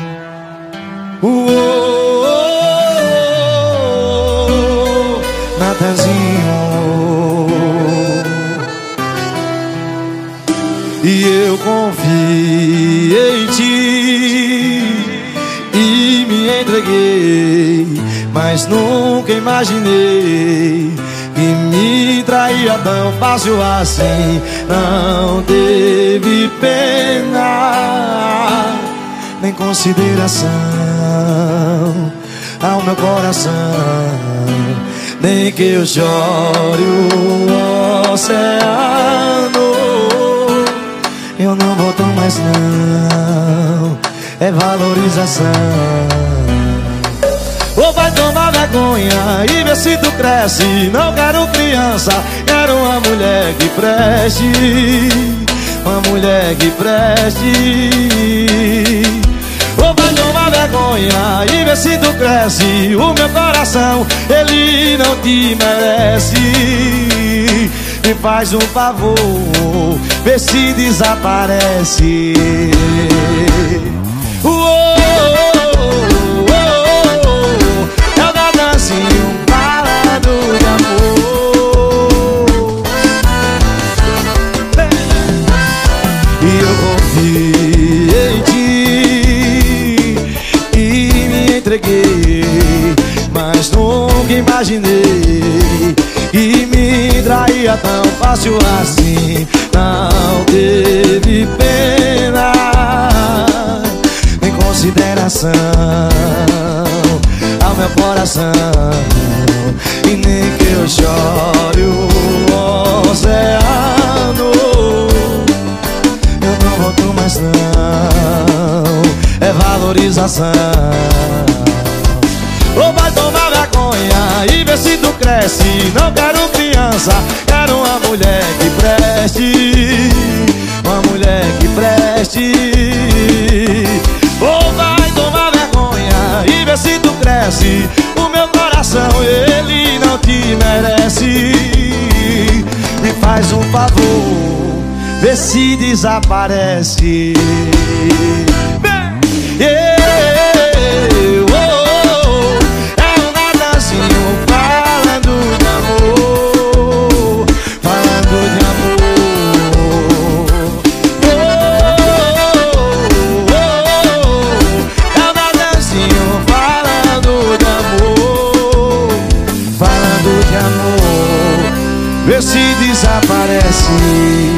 Natanzinho, e eu confiei em ti e me entreguei, mas nunca imaginei que me traía tão fácil assim. Não teve pena nem consideração ao meu coração, nem que eu chore o oceano. Eu não volto mais não, é valorização. Ou vai tomar vergonha e ver se tu cresce. Não quero criança, quero uma mulher que preste, uma mulher que preste. Ou vai tomar vergonha e ver se tu cresce. O meu coração, ele não te merece. Me faz um favor, vê se desaparece. É o Natanzinho falando de amor. E eu confiei em ti e me entreguei, mas nunca imaginei que me traía tão fácil assim. Não teve pena nem consideração ao meu coração, e nem que eu chore o oceano. Eu não volto mais não, é valorização. Ou vai tomar vergonha e ver se tu cresce. Não quero criança, quero uma mulher que preste, uma mulher que preste. Ou vai tomar vergonha e ver se tu cresce. O meu coração, ele não te merece. Me faz um favor, vê se desaparece. Vê se desaparece.